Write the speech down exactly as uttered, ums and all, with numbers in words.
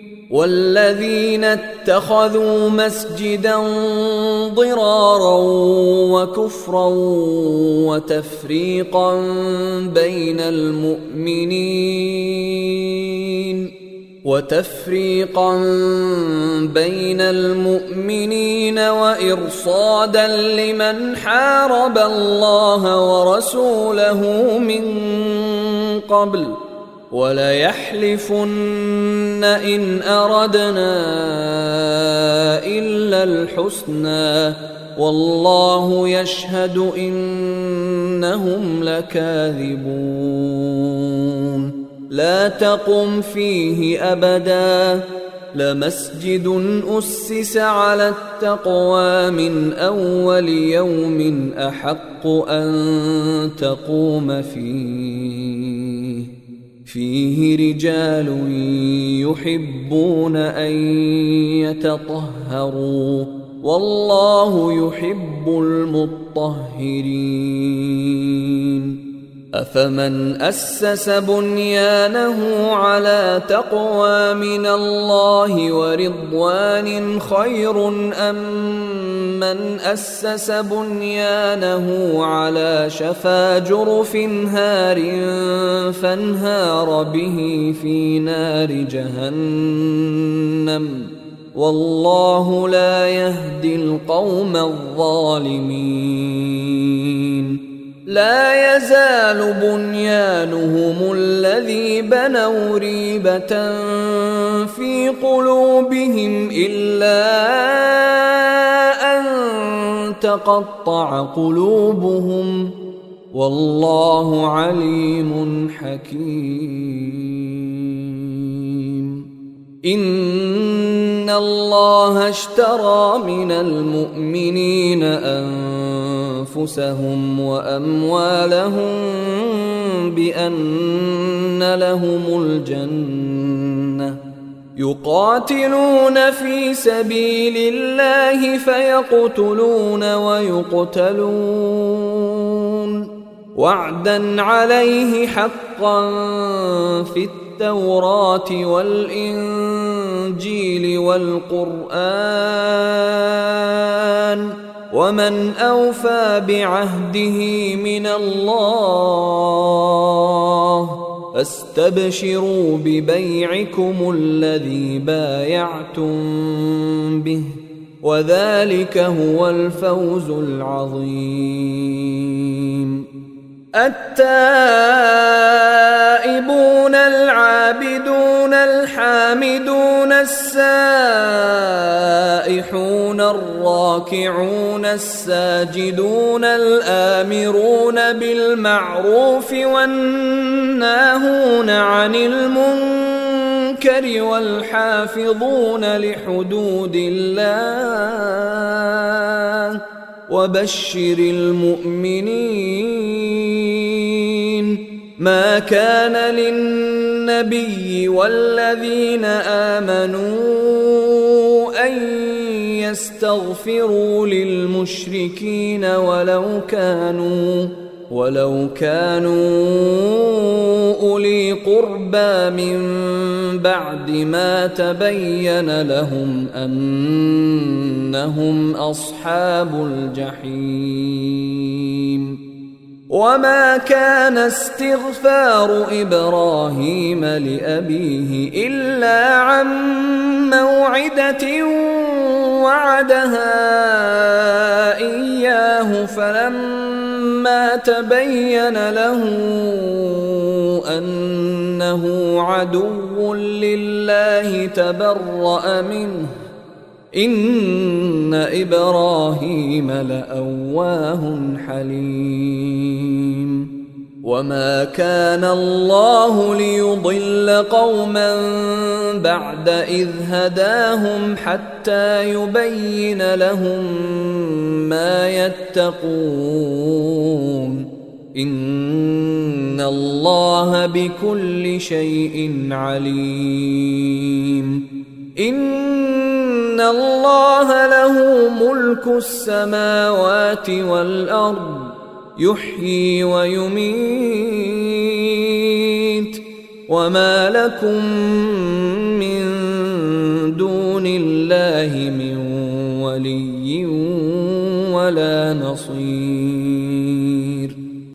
والذين اتخذوا مسجدا ضرارا وكفرا وتفريقا بين المؤمنين وتفريقا بين المؤمنين وإرصادا لمن حارب الله ورسوله من قبل وليحلفن إن أردنا إلا الحسنى والله يشهد إنهم لكاذبون لا تقم فيه أبدا لمسجد أسس على التقوى من أول يوم أحق أن تقوم فيه فيه رجال يحبون أن يتطهروا والله يحب المطهرين أفمن أسس بنيانه على تقوى من الله ورضوان خير أم من أسس بنيانه على شفا جرف هار فانهار به في نار جهنم والله لا يهدي القوم الظالمين لا يزال بنيانهم الذي بنوا ريبة في قلوبهم إلا أن تقطع قلوبهم والله عليم حكيم إن الله اشترى من المؤمنين أنفسهم وأموالهم بأن لهم الجنة يقاتلون في سبيل الله فيقتلون ويقتلون وعدا عليه حقا في التوراة والإنجيل والقرآن ومن أوفى بعهده من الله فاستبشروا ببيعكم الذي بايعتم به وذلك هو الفوز العظيم التائبون العابدون الحامدون السائحون الراكعون الساجدون الآمرون بالمعروف والناهون عن المنكر والحافظون لحدود الله وبشر المؤمنين ما كان للنبي والذين آمنوا أن يستغفروا للمشركين ولو كانوا ولو كانوا أولي قربى من بعد ما تبين لهم أنهم أصحاب الجحيم وما كان استغفار إبراهيم لأبيه إلا عن موعدة وعدها إياه فلما تبين له أنه عدو لله تبرأ منه إن إبراهيم لأواه حليم وما كان الله ليضل قوما بعد إذ هداهم حتى يبين لهم ما يتقون إن الله بكل شيء عليم إن الله له ملك السماوات والأرض يحيي ويميت وما لكم من الله من ولي ولا نصير.